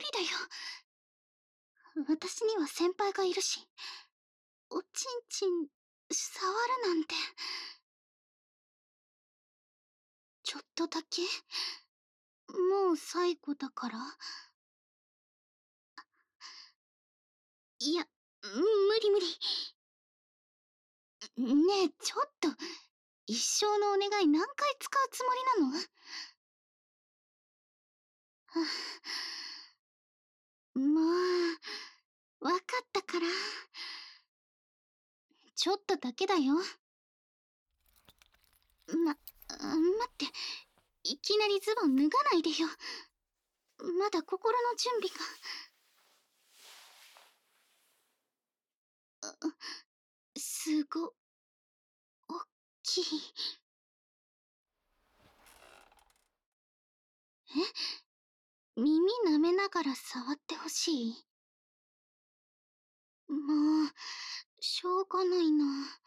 理だよ。私には先輩がいるし、おちんちん触るなんて。ちょっとだけ。もう最後だから。いや、無理無理。ねえ、ちょっと、一生のお願い何回使うつもりなの？はあ、もう、わかったから。ちょっとだけだよ。待って、いきなりズボン脱がないでよ。まだ心の準備が。すご、おっきい。耳舐めながら触ってほしい？もう、しょうがないな。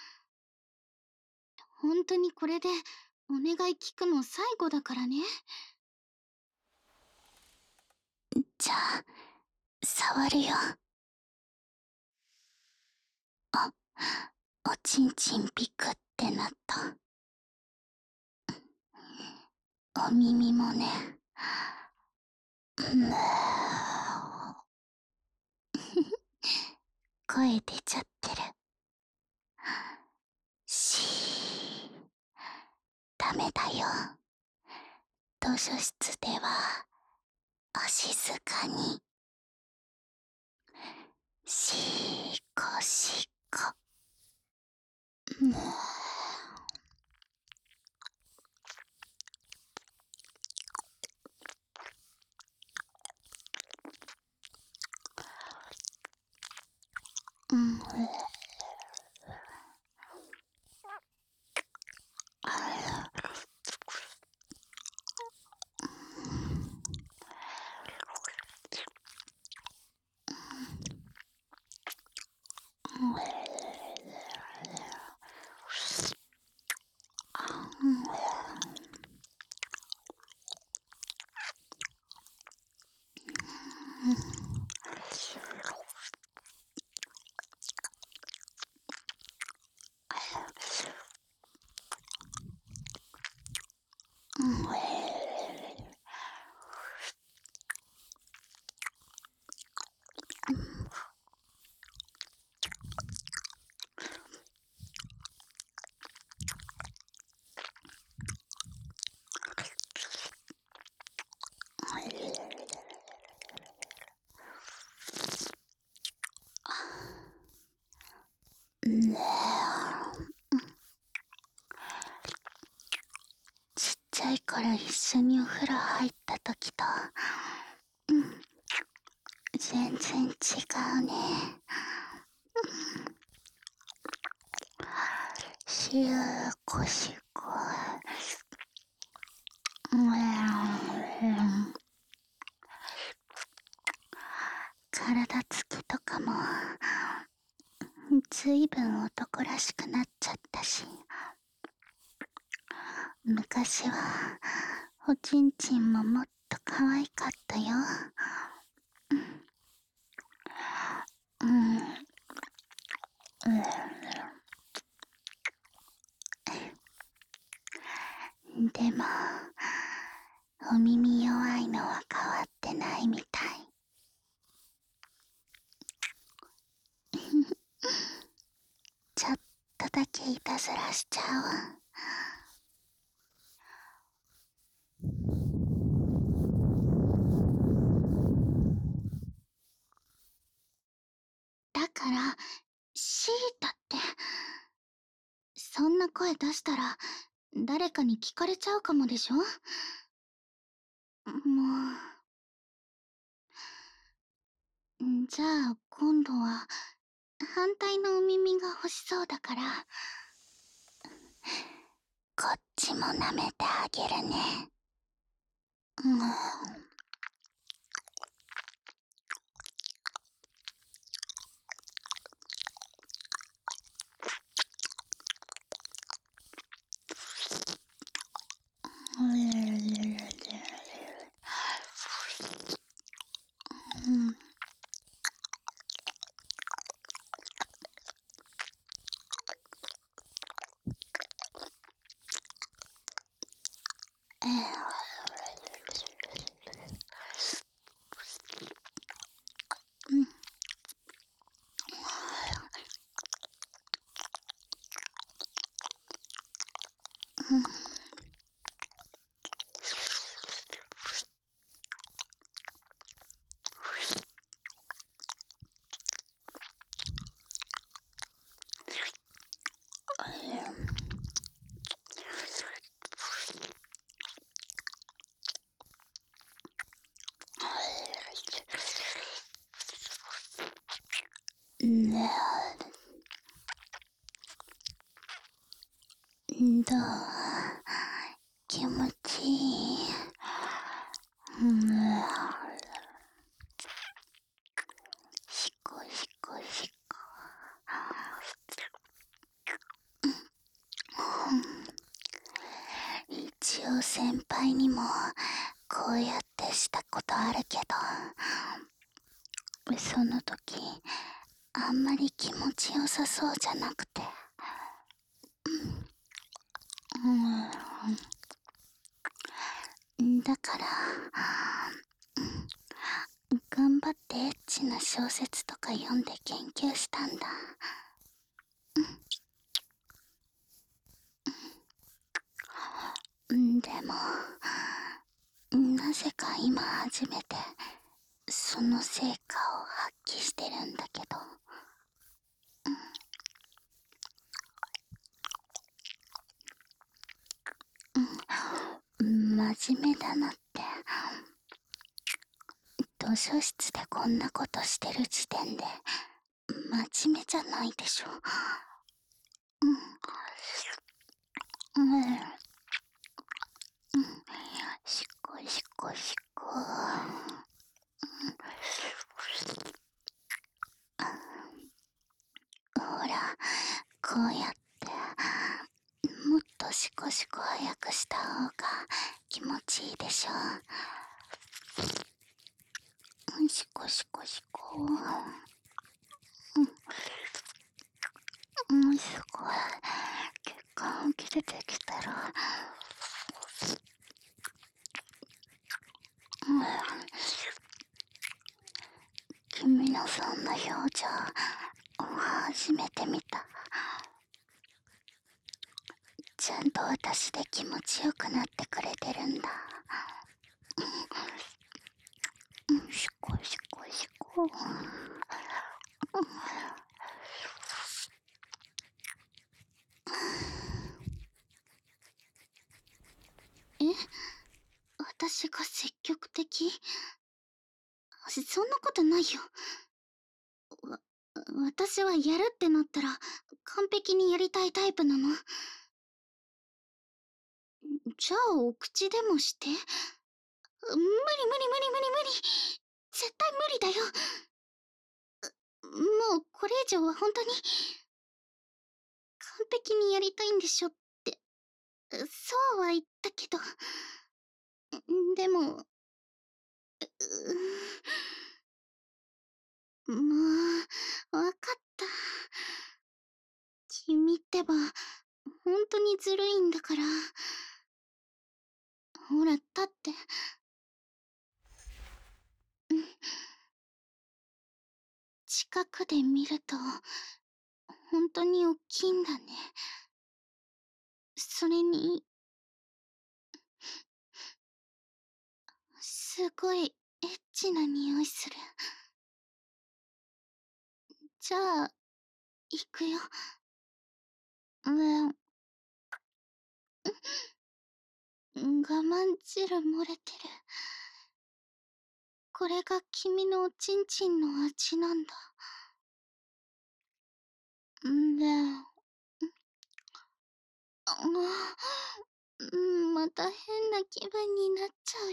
本当にこれでお願い聞くの最後だからね。じゃあ、触るよ。あ、おちんちんピクってなった。お耳もね。声出ちゃってる。ダメだよ。図書室ではお静かに。しこしこ。ちっちゃい頃一緒にお風呂入った時と、全然違うね。しゅこしこ。体つきとかもずいぶん男らしくなっちゃったし、昔はおちんちんももっと可愛かったよ。でもお耳弱いのは変わってないみたい。ちょっとだけいたずらしちゃう。だからシータって、そんな声出したら誰かに聞かれちゃうかもでしょ。もう、じゃあ今度は反対のお耳が欲しそうだから、こっちも舐めてあげるね。 どう？気持ちいい？しこしこしこ。一応先輩にもこうやってしたことあるけど、その時あんまり気持ちよさそうじゃなくて、だから頑張ってエッチな小説とか読んで研究したんだ。でもなぜか今初めてその成果を発揮してるんだけど、真面目だなって。図書室でこんなことしてる時点で真面目じゃないでしょ。しっこしっこしっこ。ほら、こうやってもっとシコシコ早くした方が気持ちいいでしょ。シコシコシコ。すごい。血管起き出てきたら、君のそんな表情初めて見た。ちゃんと私で気持ちよくなってくれてるんだ。しこしこしこ。え？私が積極的？そんなことないよ。私はやるってなったら完璧にやりたいタイプなの。じゃあお口でもして。無理無理無理無理無理。絶対無理だよ。もうこれ以上は本当に完璧にやりたいんでしょって、そうは言ったけど、でももうわかった。君ってば本当にずるいんだから。ほら立って。近くで見ると本当に大きいんだね。それにすごいエッチな匂いする。じゃあ行くよ。我慢汁漏れてる。これが君のおちんちんの味なんだ。また変な気分になっちゃうよ。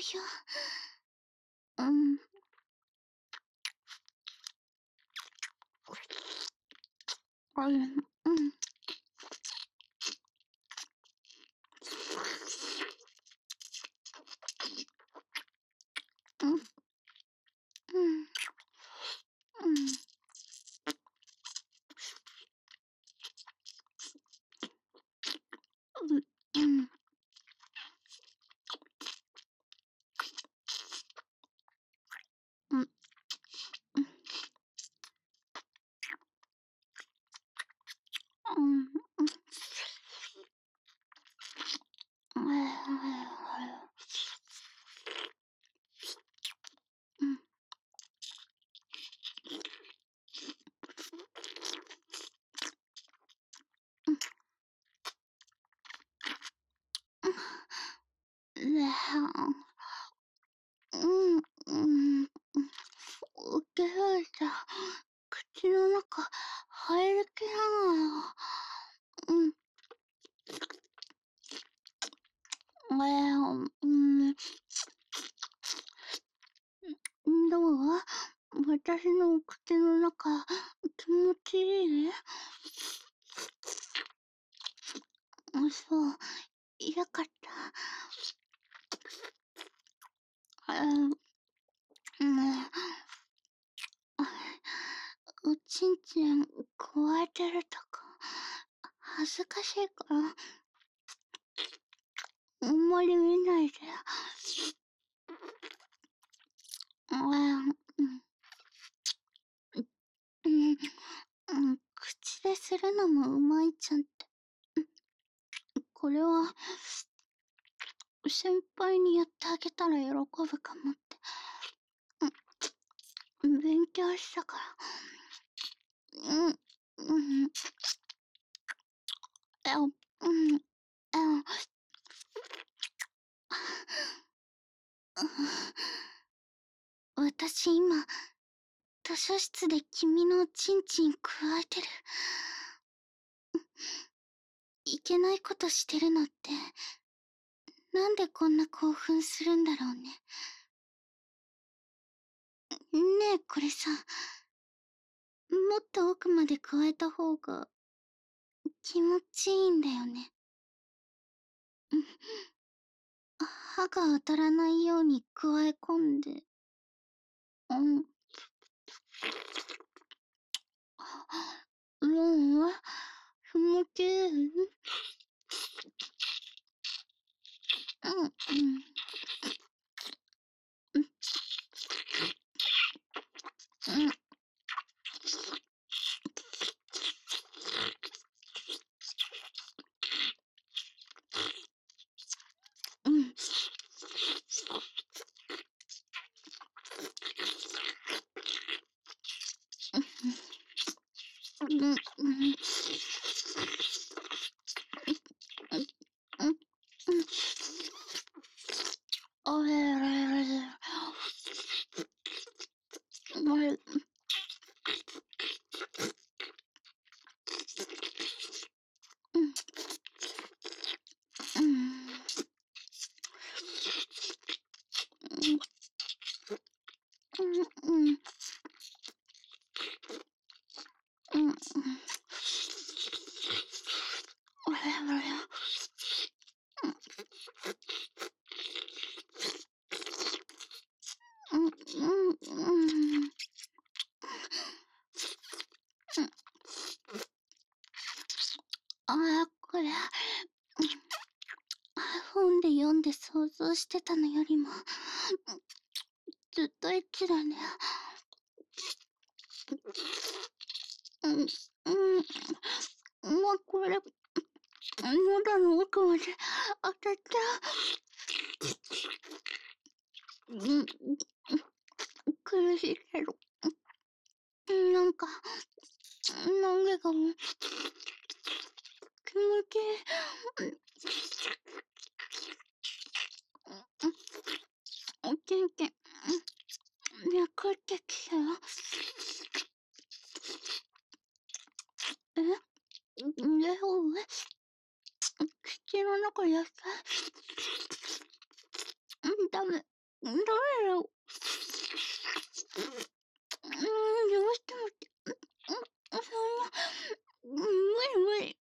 うん、受けられた。口の中、入りきらないわ。うん、どう？私の口の中、気持ちいい？そう、よかった。うん、おちんちん、くわえてるとか、恥ずかしいから、あんまり見ないで。うん、口でするのもうまいじゃんって。これは、先輩にやってあげたら喜ぶかもって。勉強したから。うん、うん、私今、図書室で君のチンチンくわえてる。いけないことしてるのって、なんでこんな興奮するんだろうね。ねえ、これさ、もっと奥まで加えた方が気持ちいいんだよね。歯が当たらないように加え込んで。うん。もう、気持ちいい。うん、うん、うん、うん、うん、うん、おれれれれ。おれ、うん、うん、うん、うん、うん、おれれれ。うん、うん、うん。これ、本で読んで想像してたのよりも、ずっとエッチだね。うん、うん、これ、喉の奥まで当たった。苦しいけど、なんか、何がも気持ちいい。おちんちん、脈ってきたよ。え、で、口の中野菜、ダメ。ダメだよ。どうしてもって、そんな、無理無理。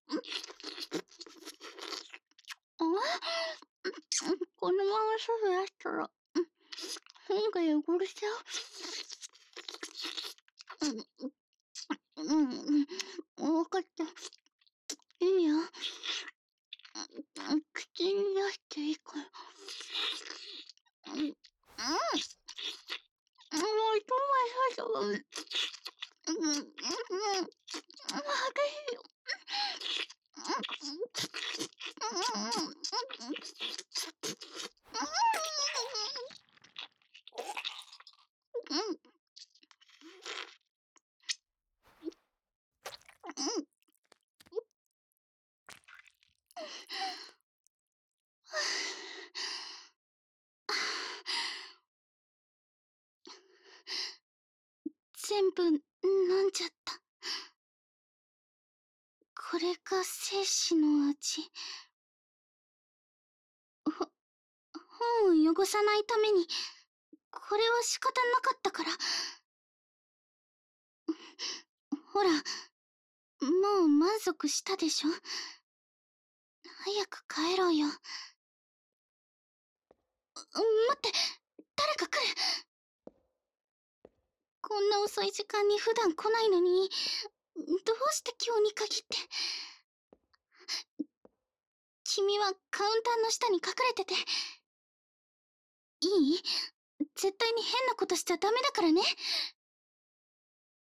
このまますぐ出したら、本が汚れちゃう。わかった。いいよ。口に出していいから。もう一枚最初。激しいよ。 全部飲んじゃった。これが生死の味。本を汚さないために、これは仕方なかったから。ほら、もう満足したでしょ。早く帰ろうよ。待って、誰か来る。こんな遅い時間に普段来ないのに、どうして今日に限って。君はカウンターの下に隠れてて。いい？絶対に変なことしちゃダメだからね。